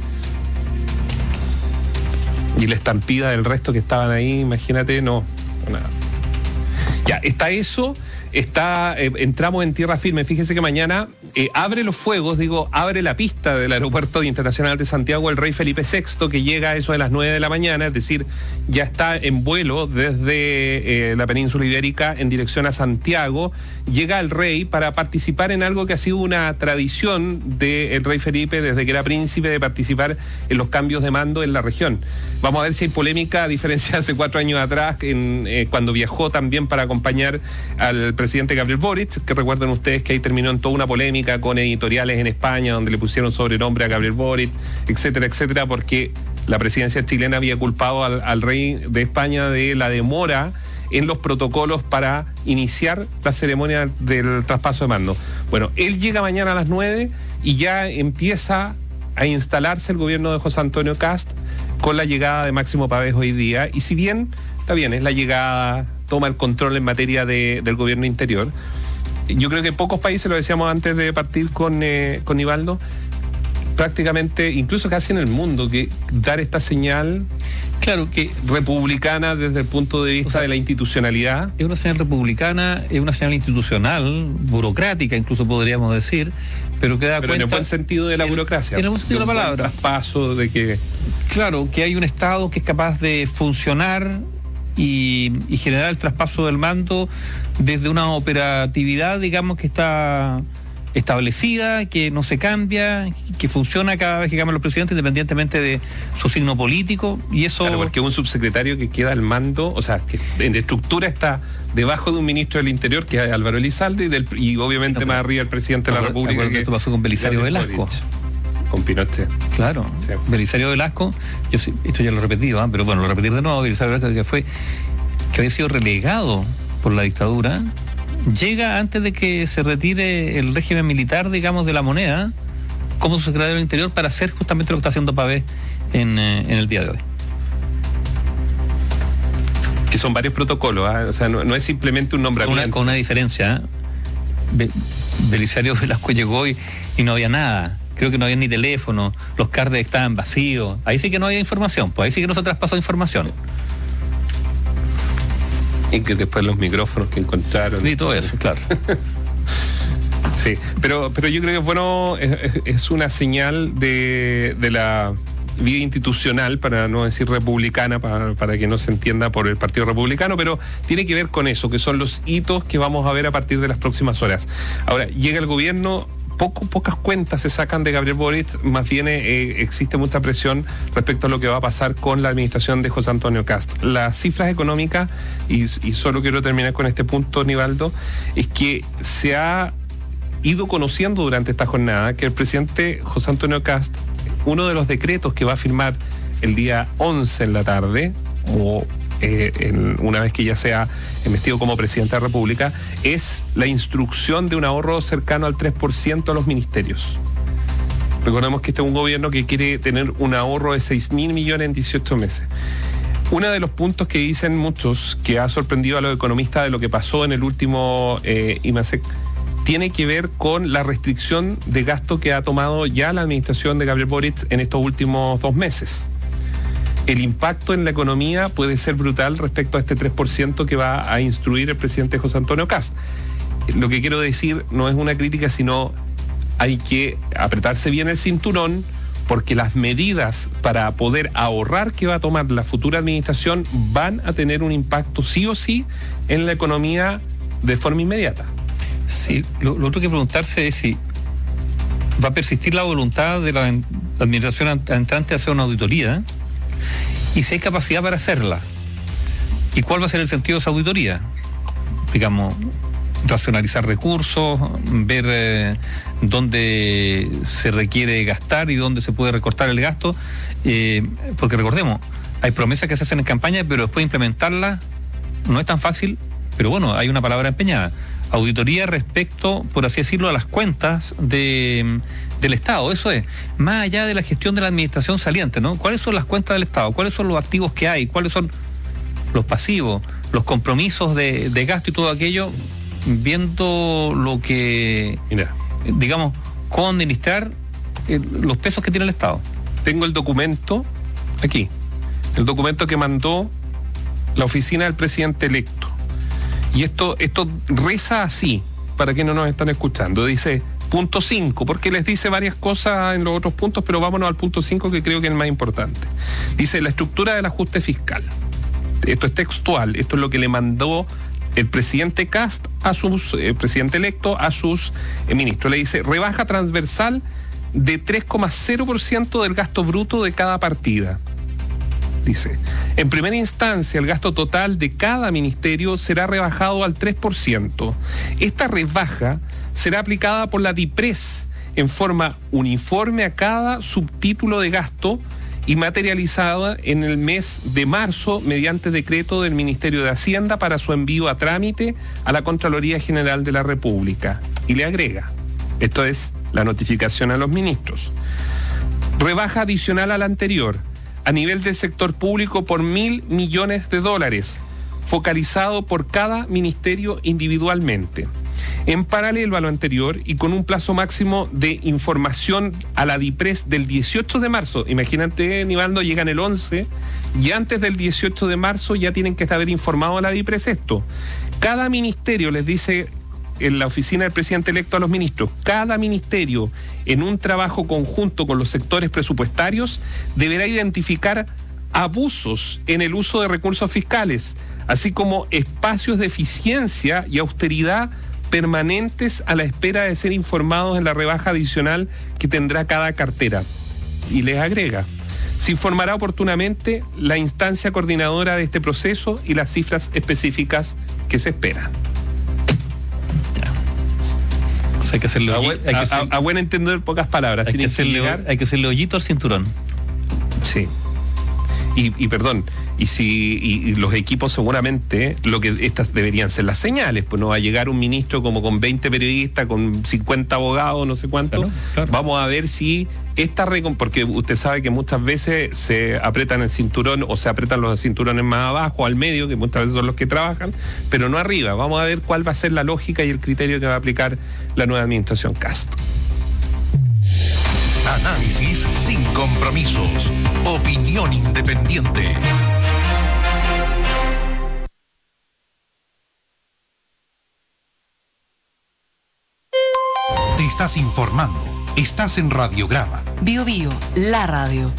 Y la estampida del resto que estaban ahí, imagínate, no, nada. Ya, está eso, está, eh, entramos en tierra firme. Fíjese que mañana eh, abre los fuegos, digo, abre la pista del Aeropuerto Internacional de Santiago el Rey Felipe sexto, que llega a eso de las nueve de la mañana, es decir, ya está en vuelo desde eh, la península ibérica en dirección a Santiago. Llega el rey para participar en algo que ha sido una tradición del rey Felipe desde que era príncipe, de participar en los cambios de mando en la región. Vamos a ver si hay polémica, a diferencia de hace cuatro años atrás, en, eh, cuando viajó también para acompañar al presidente Gabriel Boric, que recuerden ustedes que ahí terminó en toda una polémica con editoriales en España, donde le pusieron sobrenombre a Gabriel Boric, etcétera, etcétera, porque la presidencia chilena había culpado al, al rey de España de la demora en los protocolos para iniciar la ceremonia del traspaso de mando. Bueno, él llega mañana a las nueve y ya empieza a instalarse el gobierno de José Antonio Kast con la llegada de Máximo Pavés hoy día. Y si bien, está bien, es la llegada, toma el control en materia de, del gobierno interior, yo creo que pocos países, lo decíamos antes de partir con, eh, con Nivaldo, prácticamente, incluso casi en el mundo, que dar esta señal, claro, que republicana desde el punto de vista, o sea, de la institucionalidad.
Es una señal republicana, es una señal institucional, burocrática incluso podríamos decir, pero que da
pero
cuenta...
en el buen sentido de la burocracia.
En el buen sentido de la palabra.
Traspaso de que...
Claro, que hay un Estado que es capaz de funcionar y, y generar el traspaso del mando desde una operatividad, digamos, que está establecida, que no se cambia, que funciona cada vez que cambian los presidentes, independientemente de su signo político, y eso...
Claro, porque un subsecretario que queda al mando, o sea, que en estructura está debajo de un ministro del Interior, que es Álvaro Elizalde, y, del, y obviamente no, más arriba el presidente no, de la República.
Que esto pasó con Belisario Velasco.
Con Pinochet.
Claro, sí. Belisario Velasco, yo esto ya lo he repetido, ¿eh? Pero bueno, lo repetir de nuevo, Belisario Velasco, que fue, que había sido relegado por la dictadura, llega antes de que se retire el régimen militar, digamos, de la moneda, como subsecretario del Interior, para hacer justamente lo que está haciendo Pavés en, eh, en el día de hoy.
Que son varios protocolos, ¿eh? O sea, no, no es simplemente un nombramiento.
Con una, con una diferencia, ¿eh? Be, Belisario Velasco llegó y, y no había nada. Creo que no había ni teléfono, los cards estaban vacíos. Ahí sí que no había información, pues ahí sí que no se traspasó información.
Y que después los micrófonos que encontraron.
Y todo eso, claro.
Sí, pero, pero yo creo que bueno, es, es una señal de, de la vida institucional, para no decir republicana, para, para que no se entienda por el Partido Republicano, pero tiene que ver con eso, que son los hitos que vamos a ver a partir de las próximas horas. Ahora, llega el gobierno. Poco, pocas cuentas se sacan de Gabriel Boric, más bien eh, existe mucha presión respecto a lo que va a pasar con la administración de José Antonio Kast. Las cifras económicas, y, y solo quiero terminar con este punto, Nivaldo, es que se ha ido conociendo durante esta jornada que el presidente José Antonio Kast, uno de los decretos que va a firmar el día once en la tarde, o eh, en, una vez que ya sea investido como presidente de la República, es la instrucción de un ahorro cercano al tres por ciento a los ministerios. Recordemos que este es un gobierno que quiere tener un ahorro de seis mil millones en dieciocho meses. Uno de los puntos que dicen muchos, que ha sorprendido a los economistas de lo que pasó en el último eh, IMASEC, tiene que ver con la restricción de gasto que ha tomado ya la administración de Gabriel Boric en estos últimos dos meses. El impacto en la economía puede ser brutal respecto a este tres por ciento que va a instruir el presidente José Antonio Kast. Lo que quiero decir no es una crítica, sino hay que apretarse bien el cinturón, porque las medidas para poder ahorrar que va a tomar la futura administración van a tener un impacto sí o sí en la economía de forma inmediata.
Sí, lo, lo otro que preguntarse es si va a persistir la voluntad de la administración entrante de hacer una auditoría y si hay capacidad para hacerla. ¿Y cuál va a ser el sentido de esa auditoría? Digamos, racionalizar recursos, ver eh, dónde se requiere gastar y dónde se puede recortar el gasto, eh, porque recordemos, hay promesas que se hacen en campaña, pero después implementarlas no es tan fácil, pero bueno, hay una palabra empeñada. Auditoría respecto, por así decirlo, a las cuentas de, del Estado. Eso es, más allá de la gestión de la administración saliente, ¿no? ¿Cuáles son las cuentas del Estado? ¿Cuáles son los activos que hay? ¿Cuáles son los pasivos? Los compromisos de, de gasto y todo aquello, viendo lo que, Mira. digamos, cómo administrar eh, los pesos que tiene el Estado.
Tengo el documento aquí, el documento que mandó la oficina del presidente electo. Y esto, esto reza así, para quienes no nos están escuchando. Dice, punto cinco, porque les dice varias cosas en los otros puntos, pero vámonos al punto cinco, que creo que es el más importante. Dice, la estructura del ajuste fiscal. Esto es textual, esto es lo que le mandó el presidente Kast a sus, eh, presidente electo, a sus eh, ministros. Le dice, rebaja transversal de tres coma cero por ciento del gasto bruto de cada partida. Dice, en primera instancia, el gasto total de cada ministerio será rebajado al tres por ciento. Esta rebaja será aplicada por la DIPRES en forma uniforme a cada subtítulo de gasto y materializada en el mes de marzo mediante decreto del Ministerio de Hacienda para su envío a trámite a la Contraloría General de la República. Y le agrega, esto es la notificación a los ministros, rebaja adicional a la anterior, a nivel del sector público por mil millones de dólares, focalizado por cada ministerio individualmente. En paralelo a lo anterior y con un plazo máximo de información a la DIPRES del dieciocho de marzo, imagínate, Nivaldo, llegan el once y antes del dieciocho de marzo ya tienen que haber informado a la DIPRES esto. Cada ministerio, les dice en la oficina del presidente electo a los ministros, cada ministerio en un trabajo conjunto con los sectores presupuestarios deberá identificar abusos en el uso de recursos fiscales, así como espacios de eficiencia y austeridad permanentes a la espera de ser informados en la rebaja adicional que tendrá cada cartera. Y les agrega, se informará oportunamente la instancia coordinadora de este proceso y las cifras específicas que se esperan.
O sea, hay que hacerle
a,
hoy,
buen,
hay que
a,
hacer,
a, a buen entender, pocas palabras.
Hay que, hacerle, que hay que hacerle hoyito al cinturón.
Sí. Y, y perdón, y si y, y los equipos seguramente, lo que estas deberían ser las señales, pues no va a llegar un ministro como con veinte periodistas, con cincuenta abogados, no sé cuánto. Claro, claro. Vamos a ver si esta recon, porque usted sabe que muchas veces se apretan el cinturón o se apretan los cinturones más abajo, al medio, que muchas veces son los que trabajan, pero no arriba. Vamos a ver cuál va a ser la lógica y el criterio que va a aplicar la nueva administración Kast.
Análisis sin compromisos. Opinión independiente. Te estás informando. Estás en Radiograma.
Bio Bio, la radio.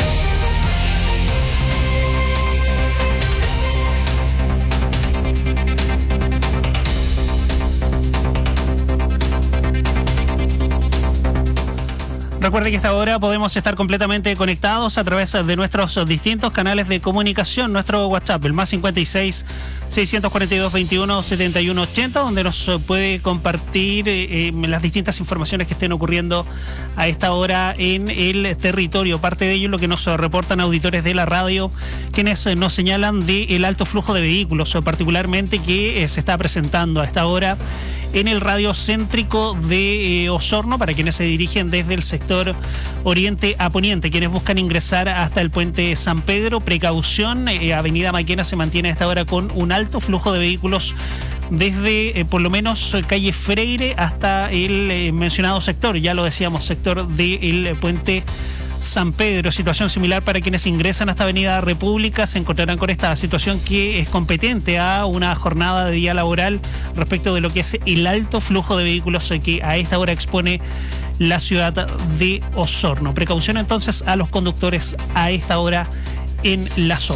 Recuerde que a esta hora podemos estar completamente conectados a través de nuestros distintos canales de comunicación. Nuestro WhatsApp, el más cincuenta y seis, seiscientos cuarenta y dos, veintiuno, setenta y uno, ochenta, donde nos puede compartir eh, las distintas informaciones que estén ocurriendo a esta hora en el territorio. Parte de ello lo que nos reportan auditores de la radio, quienes nos señalan del alto flujo de vehículos, particularmente que eh, se está presentando a esta hora en el radio céntrico de eh, Osorno, para quienes se dirigen desde el sector oriente a poniente, quienes buscan ingresar hasta el puente San Pedro. Precaución, eh, Avenida Maquena se mantiene a esta hora con un alto flujo de vehículos desde eh, por lo menos calle Freire hasta el eh, mencionado sector, ya lo decíamos, sector del puente San Pedro. Situación similar para quienes ingresan hasta Avenida República. Se encontrarán con esta situación que es competente a una jornada de día laboral respecto de lo que es el alto flujo de vehículos que a esta hora expone la ciudad de Osorno. Precaución entonces a los conductores a esta hora en la zona.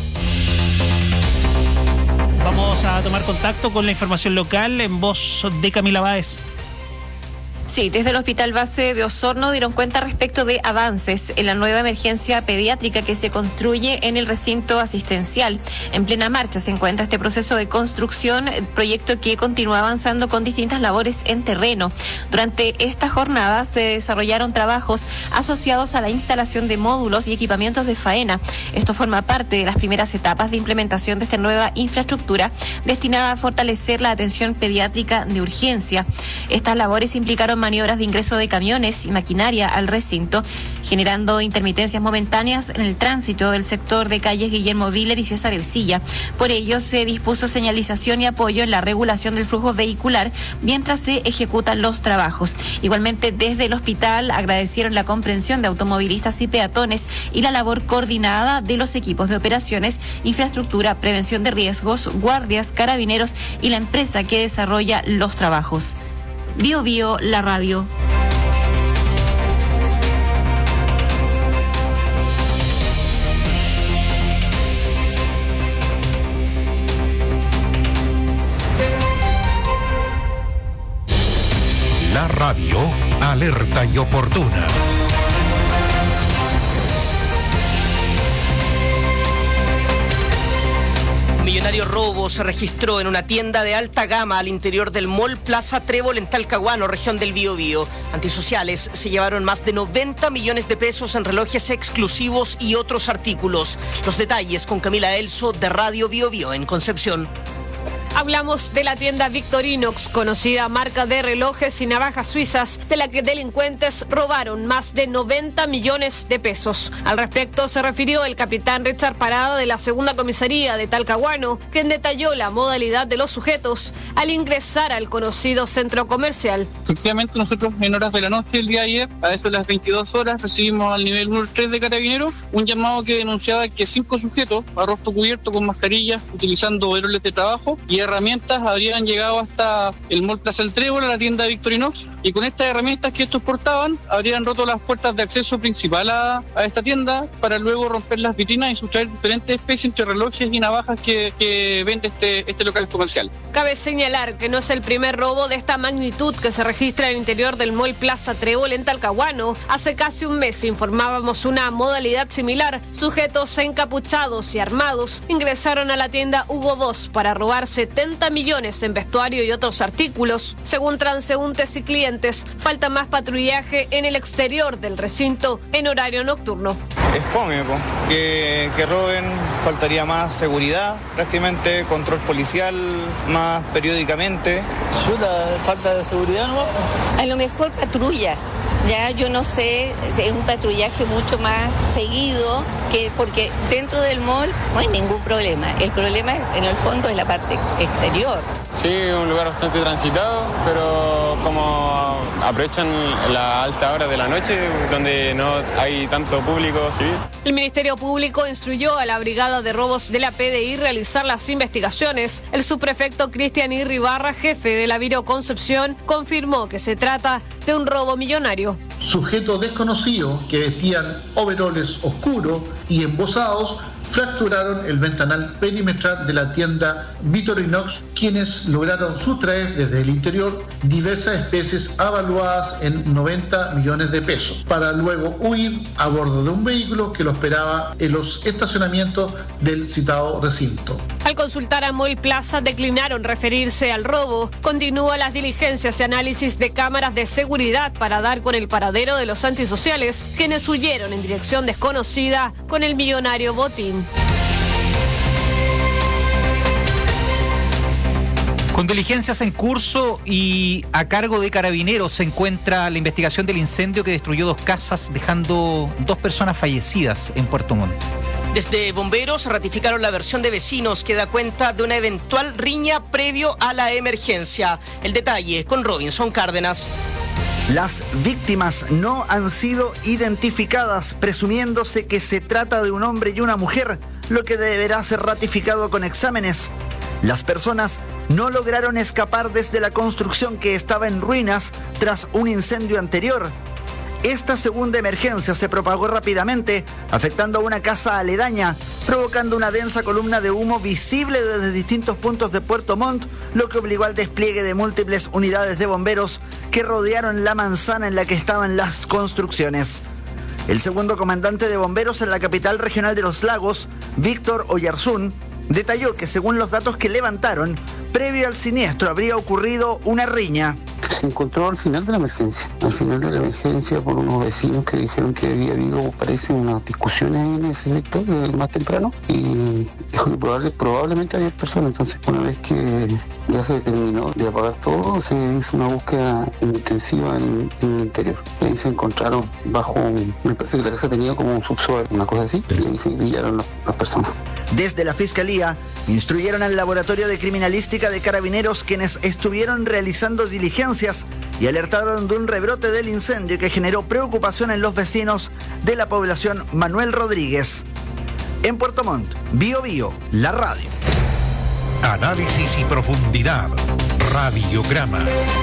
Vamos a tomar contacto con la información local en voz de Camila Báez.
Sí, desde el Hospital Base de Osorno dieron cuenta respecto de avances en la nueva emergencia pediátrica que se construye en el recinto asistencial. En plena marcha se encuentra este proceso de construcción, proyecto que continúa avanzando con distintas labores en terreno. Durante esta jornada se desarrollaron trabajos asociados a la instalación de módulos y equipamientos de faena. Esto forma parte de las primeras etapas de implementación de esta nueva infraestructura destinada a fortalecer la atención pediátrica de urgencia. Estas labores implicaron maniobras de ingreso de camiones y maquinaria al recinto, generando intermitencias momentáneas en el tránsito del sector de calles Guillermo Viller y César Ercilla. Por ello, se dispuso señalización y apoyo en la regulación del flujo vehicular mientras se ejecutan los trabajos. Igualmente, desde el hospital agradecieron la comprensión de automovilistas y peatones y la labor coordinada de los equipos de operaciones, infraestructura, prevención de riesgos, guardias, carabineros y la empresa que desarrolla los trabajos. Bio Bio, la radio.
La radio, alerta y oportuna.
Millonario robo se registró en una tienda de alta gama al interior del Mall Plaza Trébol en Talcahuano, región del Biobío. Antisociales se llevaron más de noventa millones de pesos en relojes exclusivos y otros artículos. Los detalles con Camila Elso de Radio Biobío en Concepción.
Hablamos de la tienda Victorinox, conocida marca de relojes y navajas suizas, de la que delincuentes robaron más de noventa millones de pesos. Al respecto se refirió el capitán Richard Parada de la segunda comisaría de Talcahuano, quien detalló la modalidad de los sujetos al ingresar al conocido centro comercial.
Efectivamente, nosotros en horas de la noche el día de ayer, a eso de las veintidós horas, recibimos al nivel uno tres de Carabineros un llamado que denunciaba que cinco sujetos, a rostro cubierto con mascarillas, utilizando overoles de trabajo y herramientas, habrían llegado hasta el Mall Plaza El Trébol, a la tienda Victorinox, y con estas herramientas que estos portaban, habrían roto las puertas de acceso principal a, a esta tienda para luego romper las vitrinas y sustraer diferentes especies entre relojes y navajas que, que vende este, este local comercial.
Cabe señalar que no es el primer robo de esta magnitud que se registra en el interior del Mall Plaza Trébol en Talcahuano. Hace casi un mes informábamos una modalidad similar. Sujetos encapuchados y armados ingresaron a la tienda Hugo dos para robar setenta millones en vestuario y otros artículos. Según transeúntes y clientes, falta más patrullaje en el exterior del recinto en horario nocturno.
Es fome, po. Que, que roben, faltaría más seguridad, prácticamente control policial más periódicamente.
Chuta, falta de seguridad, ¿no?
A lo mejor patrullas, ya yo no sé, es un patrullaje mucho más seguido, que porque dentro del mall no hay ningún problema. El problema en el fondo es la parte exterior.
Sí, un lugar bastante transitado, pero como aprovechan la alta hora de la noche, donde no hay tanto público civil.
El Ministerio Público instruyó a la Brigada de Robos de la P D I realizar las investigaciones. El subprefecto Cristian Irribarra, jefe de la Biro Concepción, confirmó que se trata de un robo millonario.
Sujetos desconocidos que vestían overoles oscuros y embosados
fracturaron el ventanal perimetral de la tienda Victorinox, quienes lograron sustraer desde el interior diversas especies avaluadas en noventa millones de pesos, para luego huir a bordo de un vehículo que lo esperaba en los estacionamientos del citado recinto.
Al consultar a Mall Plaza declinaron referirse al robo. Continúan las diligencias y análisis de cámaras de seguridad para dar con el paradero de los antisociales, quienes huyeron en dirección desconocida con el millonario botín.
Con diligencias en curso y a cargo de Carabineros se encuentra la investigación del incendio que destruyó dos casas, dejando dos personas fallecidas en Puerto Montt.
Desde Bomberos ratificaron la versión de vecinos que da cuenta de una eventual riña previo a la emergencia. El detalle con Robinson Cárdenas.
Las víctimas no han sido identificadas, presumiéndose que se trata de un hombre y una mujer, lo que deberá ser ratificado con exámenes. Las personas no lograron escapar desde la construcción que estaba en ruinas tras un incendio anterior. Esta segunda emergencia se propagó rápidamente, afectando a una casa aledaña, provocando una densa columna de humo visible desde distintos puntos de Puerto Montt, lo que obligó al despliegue de múltiples unidades de bomberos que rodearon la manzana en la que estaban las construcciones. El segundo comandante de bomberos en la capital regional de los Lagos, Víctor Oyarzún, detalló que según los datos que levantaron, previo al siniestro habría ocurrido una riña.
Se encontró al final de la emergencia, al final de la emergencia por unos vecinos que dijeron que había habido, parece, unas discusiones en ese sector eh, más temprano, y dijo que probable, probablemente había personas. Entonces, una vez que ya se terminó de apagar todo, se hizo una búsqueda intensiva en, en el interior. Y ahí se encontraron bajo, un, me parece que la casa tenía como un subsuelo, una cosa así, y ahí se pillaron las, las personas.
Desde la Fiscalía, instruyeron al Laboratorio de Criminalística de Carabineros, quienes estuvieron realizando diligencias y alertaron de un rebrote del incendio que generó preocupación en los vecinos de la población Manuel Rodríguez. En Puerto Montt, Bio Bio, la radio.
Análisis y profundidad. Radiograma.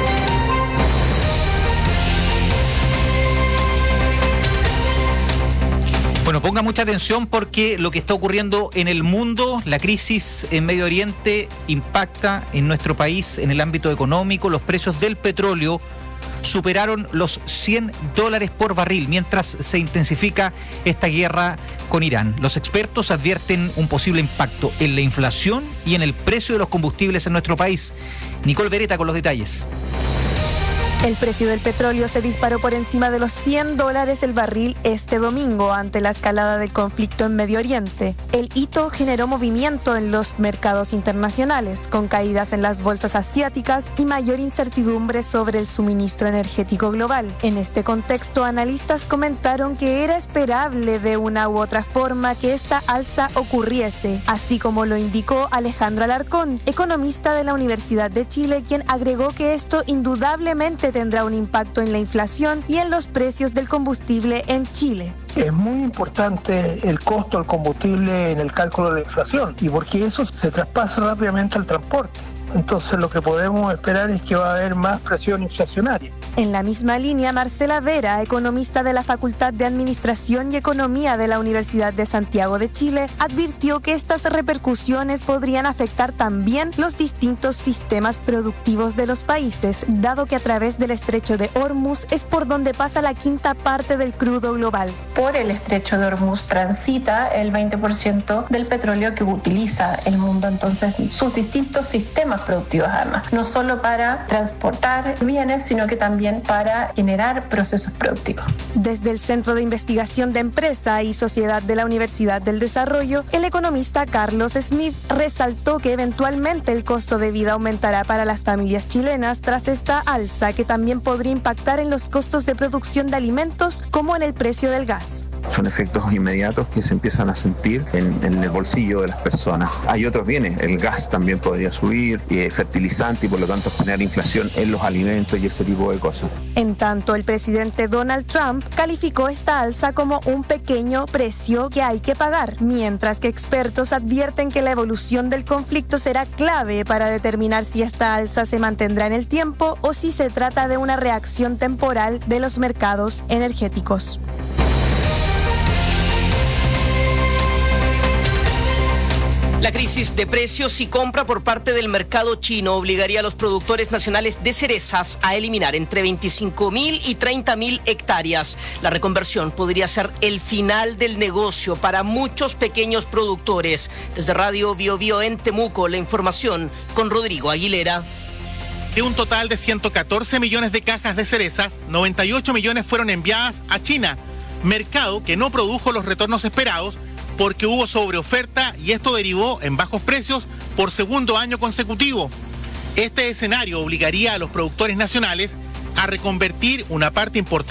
Bueno, ponga mucha atención porque lo que está ocurriendo en el mundo, la crisis en Medio Oriente impacta en nuestro país en el ámbito económico. Los precios del petróleo superaron los cien dólares por barril mientras se intensifica esta guerra con Irán. Los expertos advierten un posible impacto en la inflación y en el precio de los combustibles en nuestro país. Nicole Beretta con los detalles.
El precio del petróleo se disparó por encima de los cien dólares el barril este domingo ante la escalada del conflicto en Medio Oriente. El hito generó movimiento en los mercados internacionales, con caídas en las bolsas asiáticas y mayor incertidumbre sobre el suministro energético global. En este contexto, analistas comentaron que era esperable de una u otra forma que esta alza ocurriese, así como lo indicó Alejandro Alarcón, economista de la Universidad de Chile, quien agregó que esto indudablemente tendrá un impacto en la inflación y en los precios del combustible en Chile.
Es muy importante el costo del combustible en el cálculo de la inflación, y porque eso se traspasa rápidamente al transporte. Entonces lo que podemos esperar es que va a haber más presión inflacionaria.
En la misma línea, Marcela Vera, economista de la Facultad de Administración y Economía de la Universidad de Santiago de Chile, advirtió que estas repercusiones podrían afectar también los distintos sistemas productivos de los países, dado que a través del estrecho de Hormuz es por donde pasa la quinta parte del crudo global.
Por el estrecho de Hormuz transita el veinte por ciento del petróleo que utiliza el mundo, entonces sus distintos sistemas productivos además, no solo para transportar bienes, sino que también para generar procesos productivos.
Desde el Centro de Investigación de Empresa y Sociedad de la Universidad del Desarrollo, el economista Carlos Smith resaltó que eventualmente el costo de vida aumentará para las familias chilenas tras esta alza, que también podría impactar en los costos de producción de alimentos como en el precio del gas.
Son efectos inmediatos que se empiezan a sentir en, en el bolsillo de las personas. Hay otros bienes, el gas también podría subir, eh, fertilizante, y por lo tanto generar inflación en los alimentos y ese tipo de cosas.
En tanto, el presidente Donald Trump calificó esta alza como un pequeño precio que hay que pagar, mientras que expertos advierten que la evolución del conflicto será clave para determinar si esta alza se mantendrá en el tiempo o si se trata de una reacción temporal de los mercados energéticos.
La crisis de precios y compra por parte del mercado chino obligaría a los productores nacionales de cerezas a eliminar entre veinticinco mil y treinta mil hectáreas. La reconversión podría ser el final del negocio para muchos pequeños productores. Desde Radio Bio Bio en Temuco, la información con Rodrigo Aguilera.
De un total de ciento catorce millones de cajas de cerezas, noventa y ocho millones fueron enviadas a China, mercado que no produjo los retornos esperados porque hubo sobreoferta y esto derivó en bajos precios por segundo año consecutivo. Este escenario obligaría a los productores nacionales a reconvertir una parte importante